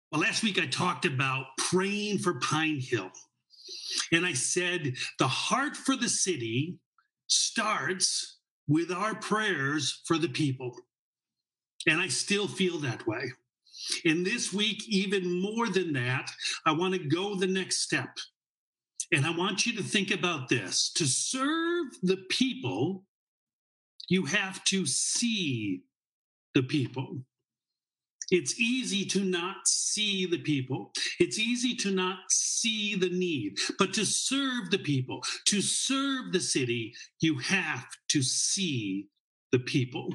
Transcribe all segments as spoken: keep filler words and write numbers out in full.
Well, last week I talked about praying for Pine Hill. And I said the heart for the city starts with our prayers for the people. And I still feel that way. And this week, even more than that, I want to go the next step. And I want you to think about this. To serve the people, you have to see the people. It's easy to not see the people. It's easy to not see the need. But to serve the people, to serve the city, you have to see the people.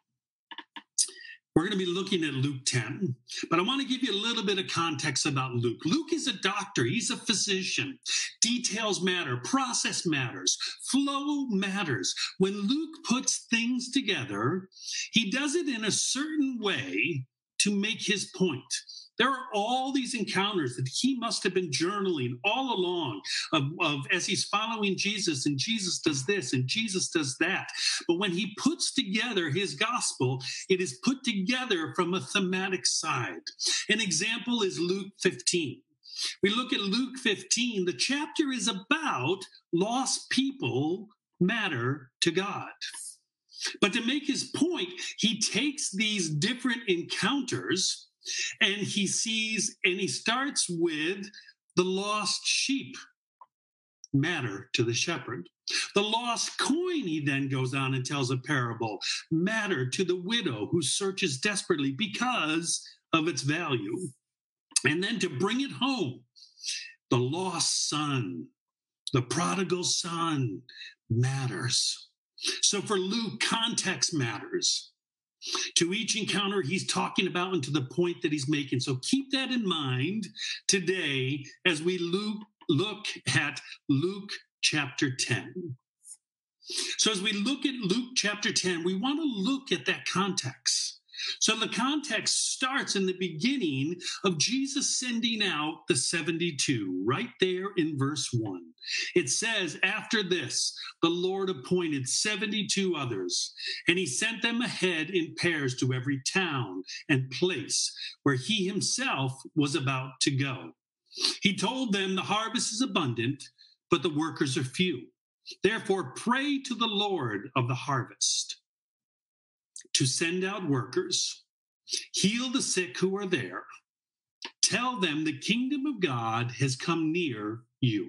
We're going to be looking at Luke ten, but I want to give you a little bit of context about Luke. Luke is a doctor. He's a physician. Details matter. Process matters. Flow matters. When Luke puts things together, he does it in a certain way to make his point. There are all these encounters that he must have been journaling all along of, of as he's following Jesus, and Jesus does this and Jesus does that. But when he puts together his gospel, it is put together from a thematic side. An example is Luke fifteen. We look at Luke fifteen. The chapter is about lost people matter to God. But to make his point, he takes these different encounters and he sees, and he starts with the lost sheep matter to the shepherd. The lost coin, he then goes on and tells a parable, matter to the widow who searches desperately because of its value. And then to bring it home, the lost son, the prodigal son matters. So for Luke, context matters. To each encounter he's talking about and to the point that he's making. So keep that in mind today as we look, look at Luke chapter ten. So as we look at Luke chapter ten, we want to look at that context. So the context starts in the beginning of Jesus sending out the seventy-two, right there in verse one. It says, after this, the Lord appointed seventy-two others, and he sent them ahead in pairs to every town and place where he himself was about to go. He told them the harvest is abundant, but the workers are few. Therefore, pray to the Lord of the harvest to send out workers, heal the sick who are there, tell them the kingdom of God has come near you.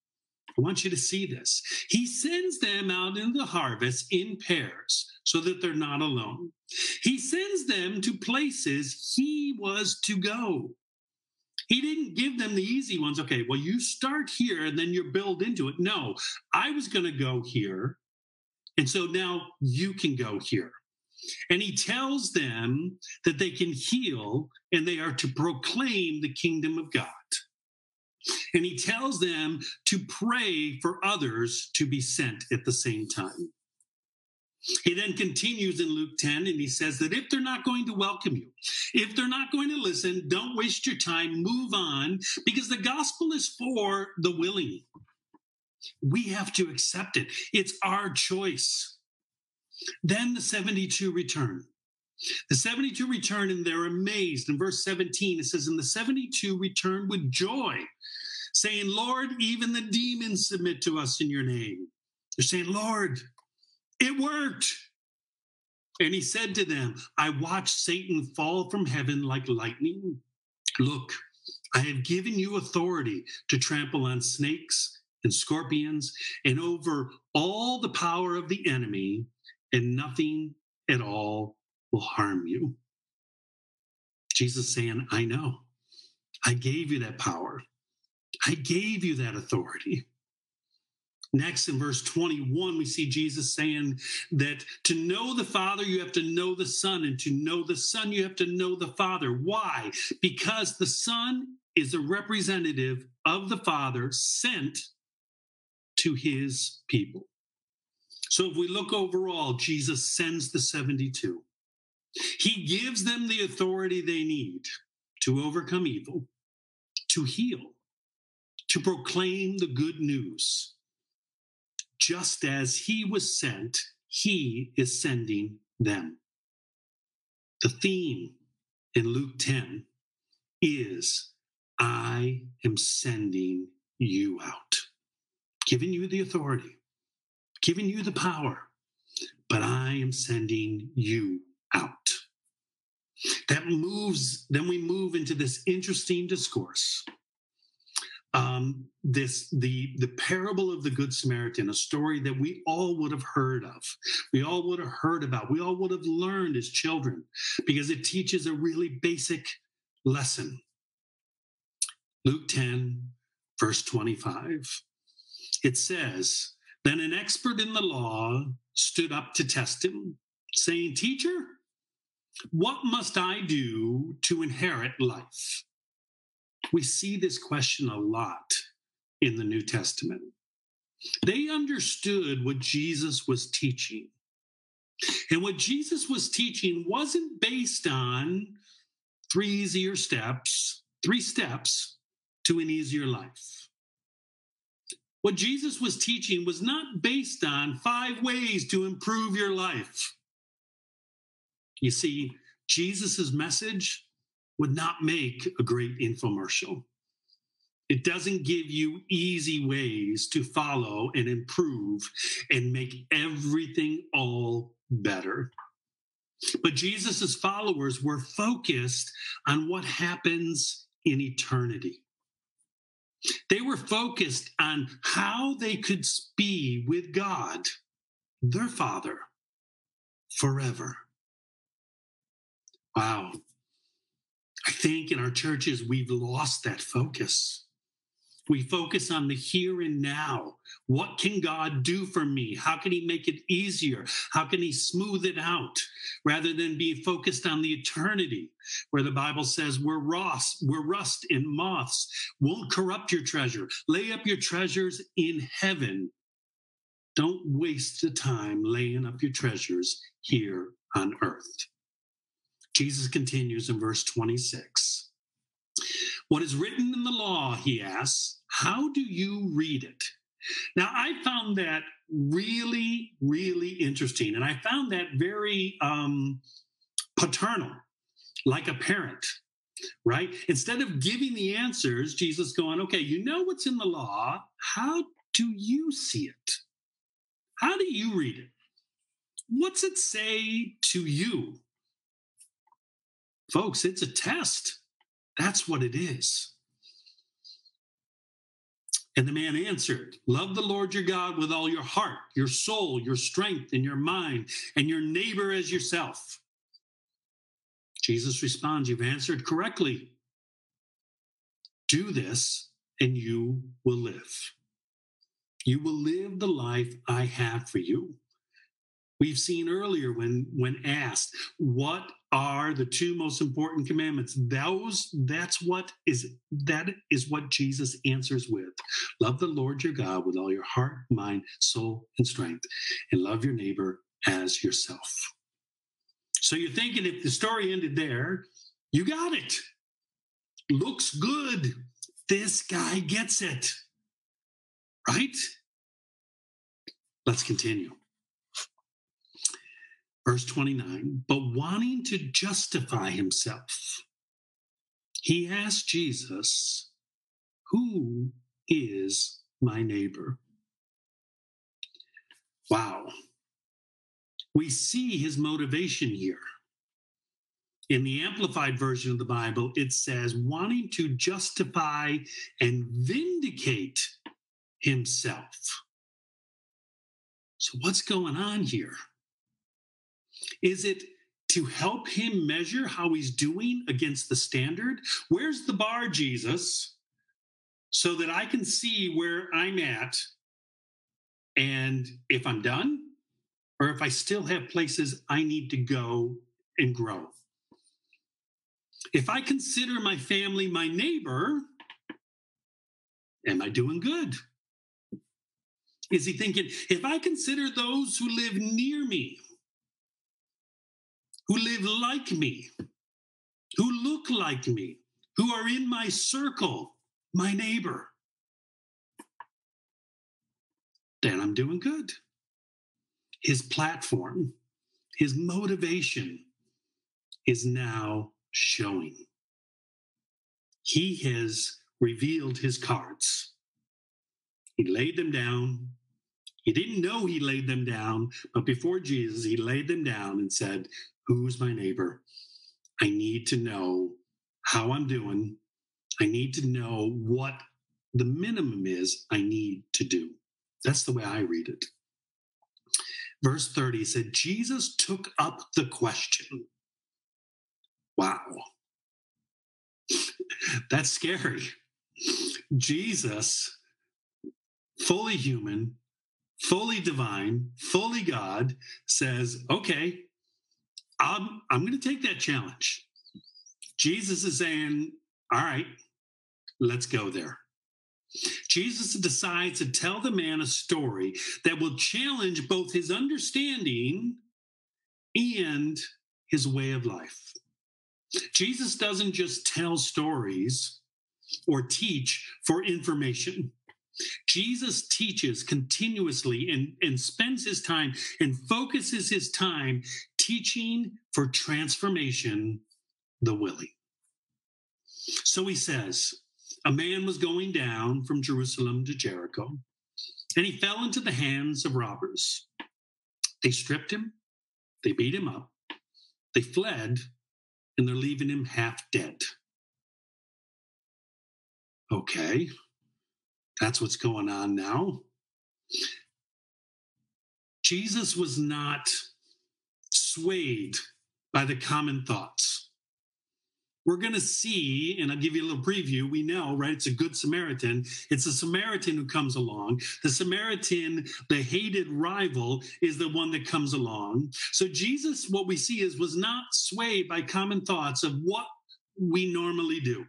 I want you to see this. He sends them out into the harvest in pairs so that they're not alone. He sends them to places he was to go. He didn't give them the easy ones. Okay, well, you start here and then you build into it. No, I was going to go here. And so now you can go here. And he tells them that they can heal and they are to proclaim the kingdom of God. And he tells them to pray for others to be sent at the same time. He then continues in Luke ten and he says that if they're not going to welcome you, if they're not going to listen, don't waste your time, move on, because the gospel is for the willing. We have to accept it. It's our choice. Then the seventy-two return. The seventy-two return and they're amazed. In verse seventeen, it says, and the seventy-two returned with joy, saying, Lord, even the demons submit to us in your name. They're saying, Lord, it worked. And he said to them, I watched Satan fall from heaven like lightning. Look, I have given you authority to trample on snakes and scorpions and over all the power of the enemy, and nothing at all will harm you. Jesus saying, I know. I gave you that power. I gave you that authority. Next, in verse twenty-one, we see Jesus saying that to know the Father, you have to know the Son, and to know the Son, you have to know the Father. Why? Because the Son is a representative of the Father sent to his people. So if we look overall, Jesus sends the seventy-two. He gives them the authority they need to overcome evil, to heal, to proclaim the good news. Just as he was sent, he is sending them. The theme in Luke ten is, I am sending you out, giving you the authority, giving you the power, but I am sending you out. That moves, then we move into this interesting discourse. Um, this the the parable of the Good Samaritan, a story that we all would have heard of, we all would have heard about, we all would have learned as children, because it teaches a really basic lesson. Luke ten, verse twenty-five. It says, then an expert in the law stood up to test him, saying, Teacher, what must I do to inherit life? We see this question a lot in the New Testament. They understood what Jesus was teaching. And what Jesus was teaching wasn't based on three easier steps, three steps to an easier life. What Jesus was teaching was not based on five ways to improve your life. You see, Jesus's message would not make a great infomercial. It doesn't give you easy ways to follow and improve and make everything all better. But Jesus's followers were focused on what happens in eternity. They were focused on how they could be with God, their Father, forever. Wow. I think in our churches, we've lost that focus. We focus on the here and now. What can God do for me? How can he make it easier? How can he smooth it out? Rather than being focused on the eternity, where the Bible says where rust, where rust and moths won't corrupt your treasure. Lay up your treasures in heaven. Don't waste the time laying up your treasures here on earth. Jesus continues in verse twenty-six. What is written in the law, he asks, how do you read it? Now, I found that really, really interesting. And I found that very um, paternal, like a parent, right? Instead of giving the answers, Jesus going, okay, you know what's in the law. How do you see it? How do you read it? What's it say to you? Folks, it's a test. That's what it is. And the man answered, love the Lord your God with all your heart, your soul, your strength, and your mind, and your neighbor as yourself. Jesus responds, you've answered correctly. Do this, and you will live. You will live the life I have for you. We've seen earlier when, when asked, what are the two most important commandments? Those, that's what is, that is what Jesus answers with. Love the Lord your God with all your heart, mind, soul, and strength, and love your neighbor as yourself. So you're thinking if the story ended there, you got it. Looks good. This guy gets it. Right? Let's continue. Verse twenty-nine, but wanting to justify himself, he asked Jesus, who is my neighbor? Wow. We see his motivation here. In the Amplified version of the Bible, it says, wanting to justify and vindicate himself. So what's going on here? Is it to help him measure how he's doing against the standard? Where's the bar, Jesus? So that I can see where I'm at and if I'm done or if I still have places I need to go and grow. If I consider my family my neighbor, am I doing good? Is he thinking, if I consider those who live near me, who live like me, who look like me, who are in my circle, my neighbor, then I'm doing good. His platform, his motivation is now showing. He has revealed his cards. He laid them down. He didn't know he laid them down, but before Jesus, he laid them down and said, who's my neighbor? I need to know how I'm doing. I need to know what the minimum is I need to do. That's the way I read it. Verse thirty said, Jesus took up the question. Wow. That's scary. Jesus, fully human, fully divine, fully God, says, okay, I'm, I'm going to take that challenge. Jesus is saying, all right, let's go there. Jesus decides to tell the man a story that will challenge both his understanding and his way of life. Jesus doesn't just tell stories or teach for information. Jesus teaches continuously and, and spends his time and focuses his time teaching for transformation, the willing. So he says, a man was going down from Jerusalem to Jericho, and he fell into the hands of robbers. They stripped him, they beat him up, they fled, and they're leaving him half dead. Okay, that's what's going on now. Jesus was not swayed by the common thoughts. We're going to see, and I'll give you a little preview. We know, right? It's a good Samaritan. It's a Samaritan who comes along. The Samaritan, the hated rival, is the one that comes along. So Jesus, what we see is, was not swayed by common thoughts of what we normally do.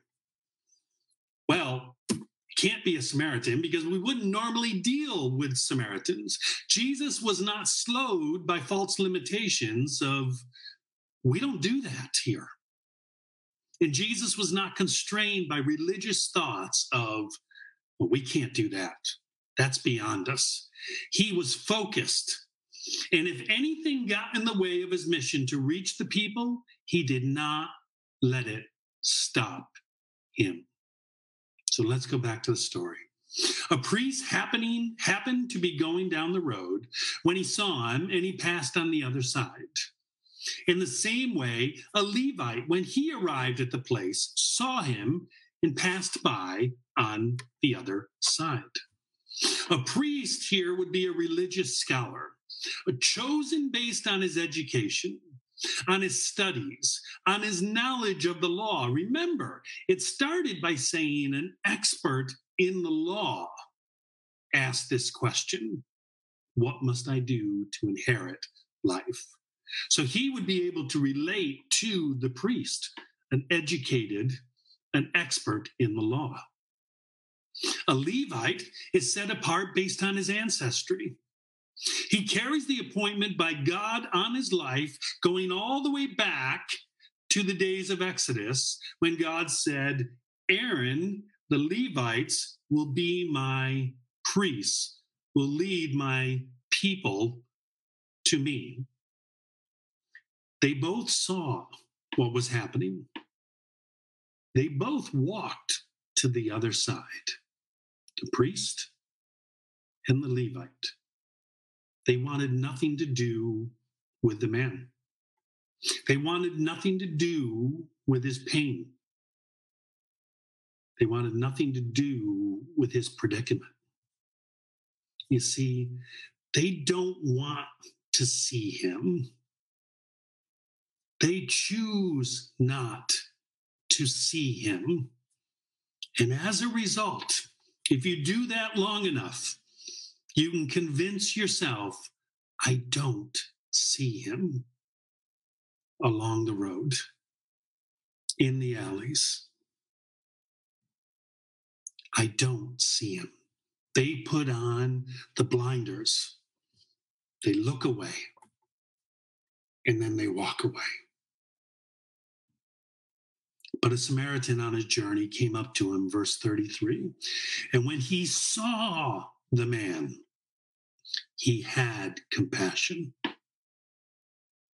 Well, can't be a Samaritan because we wouldn't normally deal with Samaritans. Jesus was not slowed by false limitations of, we don't do that here. And Jesus was not constrained by religious thoughts of, well, we can't do that. That's beyond us. He was focused. And if anything got in the way of his mission to reach the people, he did not let it stop him. So let's go back to the story. A priest happening happened to be going down the road when he saw him, and he passed on the other side. In the same way, a Levite, when he arrived at the place, saw him and passed by on the other side. A priest here would be a religious scholar, chosen based on his education, on his studies, on his knowledge of the law. Remember, it started by saying an expert in the law asked this question: what must I do to inherit life? So he would be able to relate to the priest, an educated, an expert in the law. A Levite is set apart based on his ancestry. He carries the appointment by God on his life, going all the way back to the days of Exodus, when God said, Aaron, the Levites, will be my priests, will lead my people to me. They both saw what was happening. They both walked to the other side, the priest and the Levite. They wanted nothing to do with the man. They wanted nothing to do with his pain. They wanted nothing to do with his predicament. You see, they don't want to see him. They choose not to see him. And as a result, if you do that long enough, you can convince yourself, I don't see him along the road, in the alleys. I don't see him. They put on the blinders. They look away, and then they walk away. But a Samaritan on his journey came up to him, verse thirty-three. And when he saw the man, he had compassion.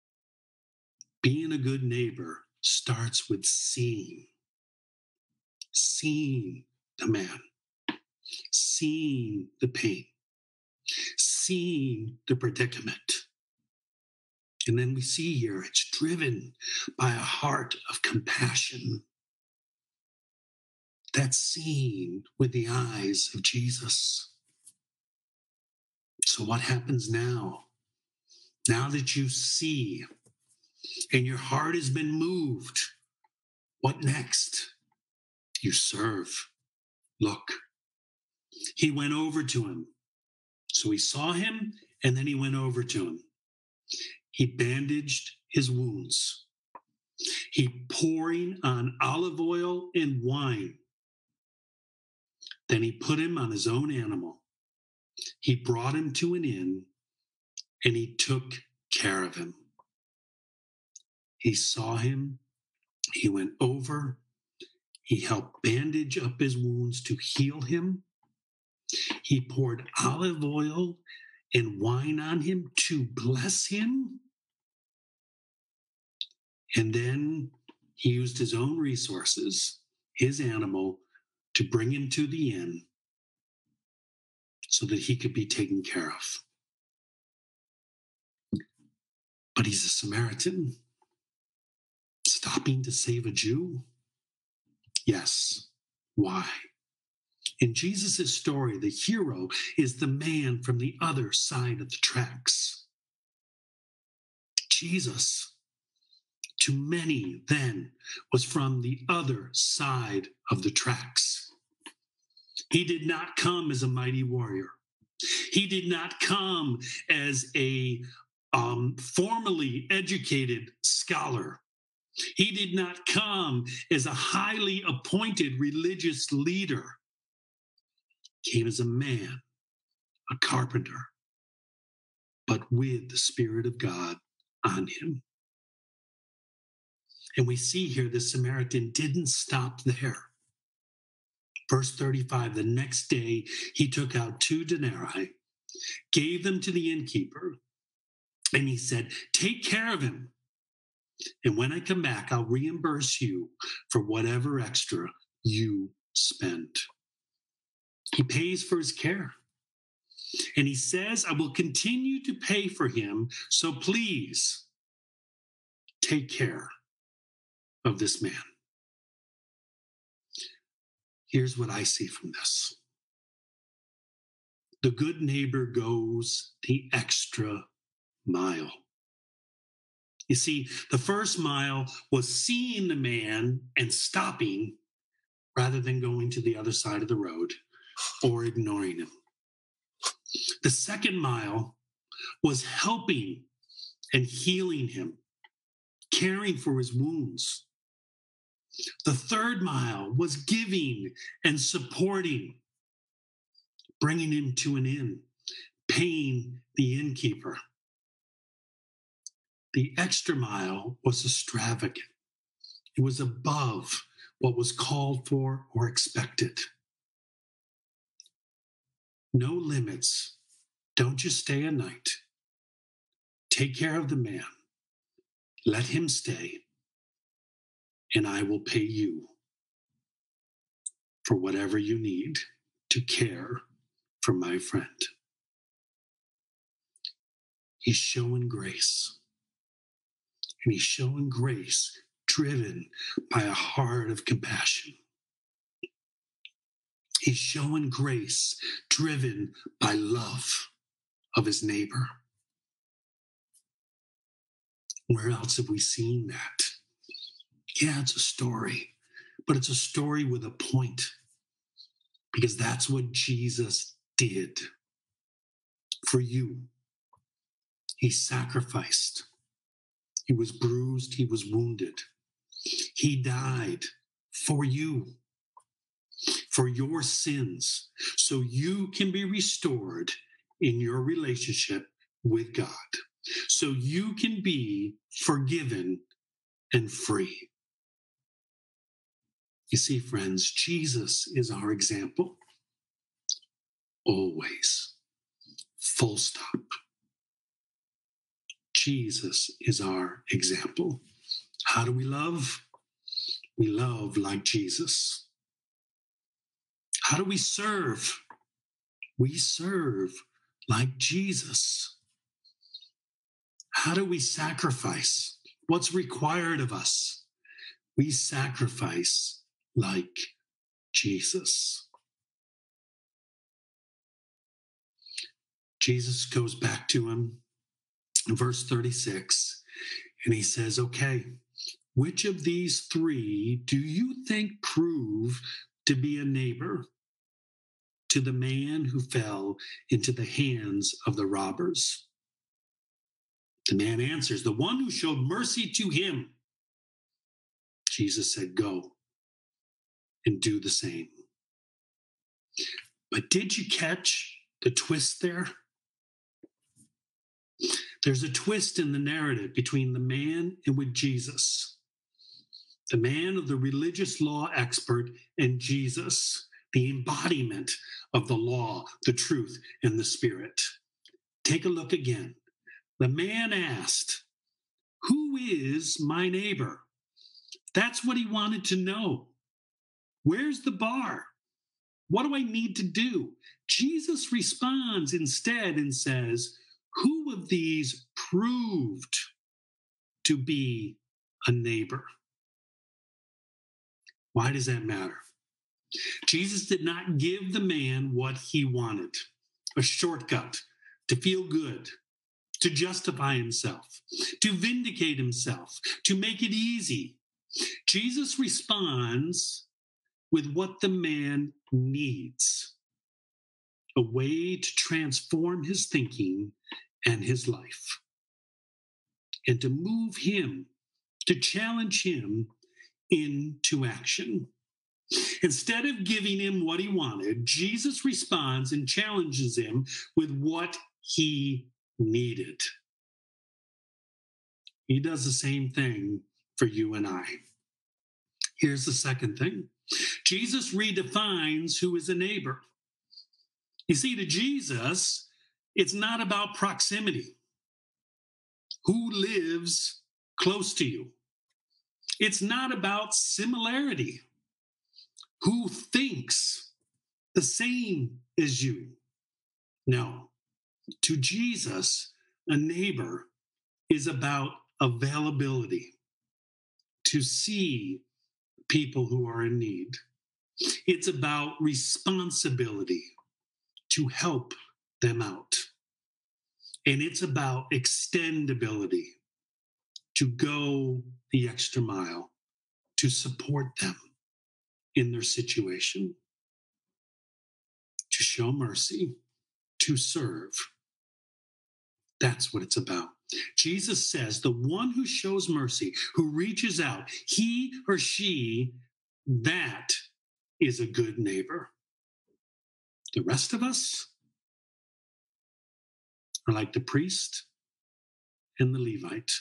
Being a good neighbor starts with seeing. seeing the man, seeing the pain, seeing the predicament. And then we see here it's driven by a heart of compassion. That's seen with the eyes of Jesus. So what happens now? Now that you see and your heart has been moved, what next? You serve. Look, he went over to him. So he saw him, and then he went over to him. He bandaged his wounds. He pouring on olive oil and wine. Then he put him on his own animal. He brought him to an inn, and he took care of him. He saw him. He went over. He helped bandage up his wounds to heal him. He poured olive oil and wine on him to bless him. And then he used his own resources, his animal, to bring him to the inn so that he could be taken care of. But he's a Samaritan, stopping to save a Jew? Yes. Why? In Jesus' story, the hero is the man from the other side of the tracks. Jesus, to many then, was from the other side of the tracks. He did not come as a mighty warrior. He did not come as a um, formally educated scholar. He did not come as a highly appointed religious leader. He came as a man, a carpenter, but with the Spirit of God on him. And we see here the Samaritan didn't stop there. Verse thirty-five, the next day he took out two denarii, gave them to the innkeeper, and he said, take care of him. And when I come back, I'll reimburse you for whatever extra you spend. He pays for his care. And he says, I will continue to pay for him, so please take care of this man. Here's what I see from this. The good neighbor goes the extra mile. You see, the first mile was seeing the man and stopping rather than going to the other side of the road or ignoring him. The second mile was helping and healing him, caring for his wounds. The third mile was giving and supporting, bringing him to an inn, paying the innkeeper. The extra mile was extravagant. It was above what was called for or expected. No limits. Don't just stay a night. Take care of the man. Let him stay, and I will pay you for whatever you need to care for my friend. He's showing grace. And he's showing grace driven by a heart of compassion. He's showing grace driven by love of his neighbor. Where else have we seen that? Yeah, it's a story, but it's a story with a point, because that's what Jesus did for you. He sacrificed. He was bruised. He was wounded. He died for you, for your sins, so you can be restored in your relationship with God, so you can be forgiven and free. You see, friends, Jesus is our example. Always. Full stop. Jesus is our example. How do we love? We love like Jesus. How do we serve? We serve like Jesus. How do we sacrifice? What's required of us? We sacrifice like Jesus. Jesus goes back to him in verse thirty-six, and he says, okay, which of these three do you think prove to be a neighbor to the man who fell into the hands of the robbers? The man answers, the one who showed mercy to him. Jesus said, go and do the same. But did you catch the twist there? There's a twist in the narrative between the man and with Jesus. The man of the religious law expert and Jesus, the embodiment of the law, the truth, and the spirit. Take a look again. The man asked, who is my neighbor? That's what he wanted to know. Where's the bar? What do I need to do? Jesus responds instead and says, who of these proved to be a neighbor? Why does that matter? Jesus did not give the man what he wanted, a shortcut to feel good, to justify himself, to vindicate himself, to make it easy. Jesus responds with what the man needs, a way to transform his thinking and his life, and to move him, to challenge him into action. Instead of giving him what he wanted, Jesus responds and challenges him with what he needed. He does the same thing for you and I. Here's the second thing. Jesus redefines who is a neighbor. You see, to Jesus, it's not about proximity. Who lives close to you? It's not about similarity. Who thinks the same as you? No. To Jesus, a neighbor is about availability, to see people who are in need. It's about responsibility, to help them out. And it's about extendability, to go the extra mile, to support them in their situation, to show mercy, to serve. That's what it's about. Jesus says the one who shows mercy, who reaches out, he or she, that is a good neighbor. The rest of us are like the priest and the Levite.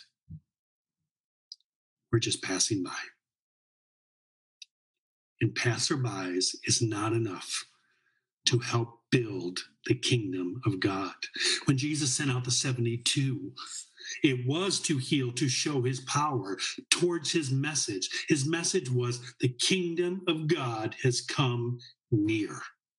We're just passing by. And passerbys is not enough to help build the kingdom of God. When Jesus sent out the seventy-two, it was to heal, to show his power towards his message. His message was the kingdom of God has come near.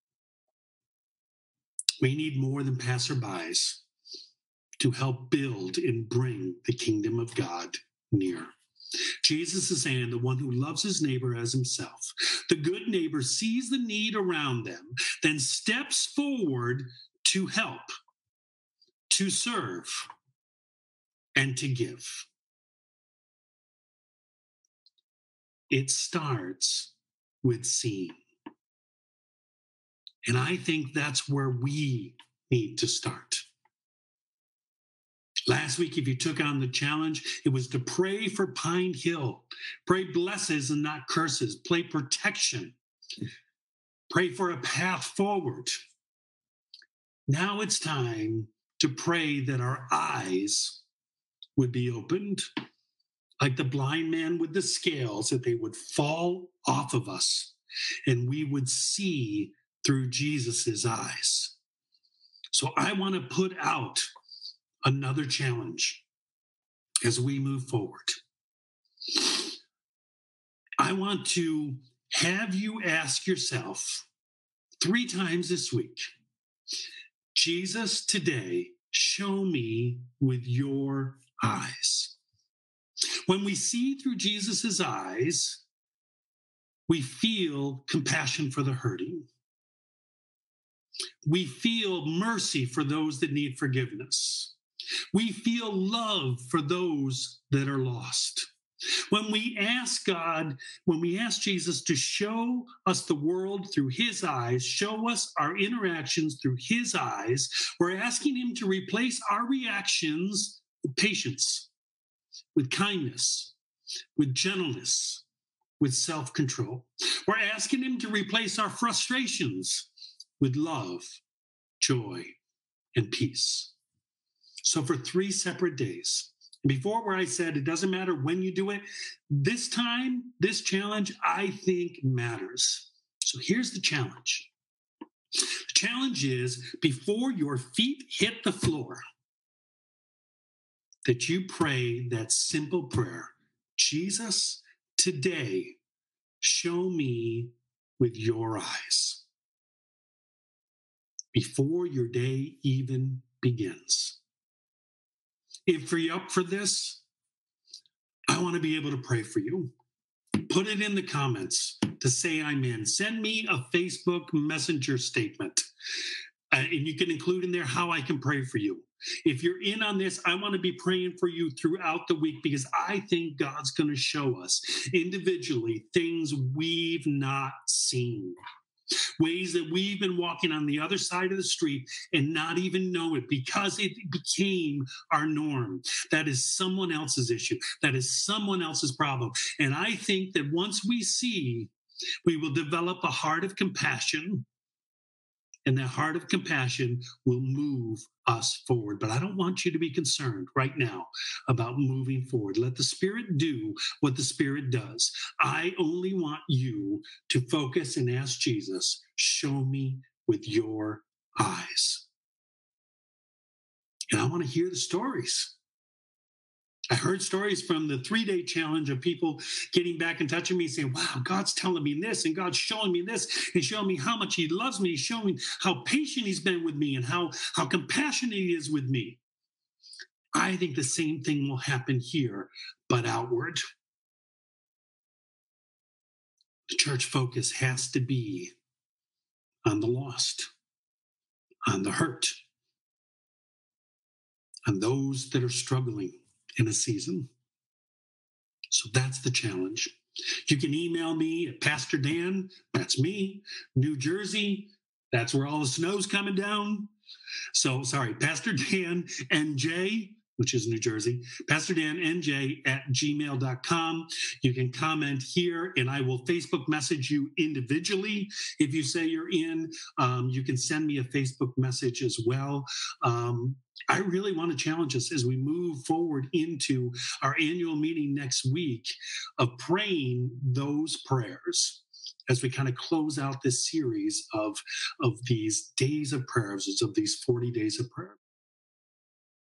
We need more than passerbys to help build and bring the kingdom of God near. Jesus is saying the one who loves his neighbor as himself. The good neighbor sees the need around them, then steps forward to help, to serve, and to give. It starts with seeing. And I think that's where we need to start. Last week, if you took on the challenge, it was to pray for Pine Hill. Pray blesses and not curses. Pray protection. Pray for a path forward. Now it's time to pray that our eyes would be opened, like the blind man with the scales, that they would fall off of us and we would see through Jesus's eyes. So I want to put out another challenge as we move forward. I want to have you ask yourself three times this week. Jesus, today, show me with your eyes. When we see through Jesus's eyes, we feel compassion for the hurting. We feel mercy for those that need forgiveness. We feel love for those that are lost. When we ask God, when we ask Jesus to show us the world through his eyes, show us our interactions through his eyes, we're asking him to replace our reactions with patience, with kindness, with gentleness, with self-control. We're asking him to replace our frustrations with love, joy, and peace. So for three separate days, before where I said it doesn't matter when you do it, this time, this challenge, I think matters. So here's the challenge. The challenge is before your feet hit the floor, that you pray that simple prayer, Jesus, today, show me with your eyes. Before your day even begins. If you're up for this, I want to be able to pray for you. Put it in the comments to say I'm in. Send me a Facebook Messenger statement. Uh, and you can include in there how I can pray for you. If you're in on this, I want to be praying for you throughout the week because I think God's going to show us individually things we've not seen. Ways that we've been walking on the other side of the street and not even know it because it became our norm. That is someone else's issue. That is someone else's problem. And I think that once we see, we will develop a heart of compassion, and that heart of compassion will move us forward. But I don't want you to be concerned right now about moving forward. Let the Spirit do what the Spirit does. I only want you to focus and ask Jesus, show me with your eyes. And I want to hear the stories. I heard stories from the three-day challenge of people getting back in touch with me saying, wow, God's telling me this and God's showing me this and showing me how much he loves me. He's showing me how patient he's been with me and how, how compassionate he is with me. I think the same thing will happen here, but outward. The church focus has to be on the lost, on the hurt, on those that are struggling in a season. So that's the challenge. You can email me at Pastor Dan, that's me, New Jersey, that's where all the snow's coming down. So, sorry, Pastor Dan N J, which is New Jersey, Pastor Dan N J at gmail dot com. You can comment here and I will Facebook message you individually. If you say you're in, um, you can send me a Facebook message as well. Um, I really want to challenge us as we move forward into our annual meeting next week of praying those prayers as we kind of close out this series of, of these days of prayers, of these forty days of prayer.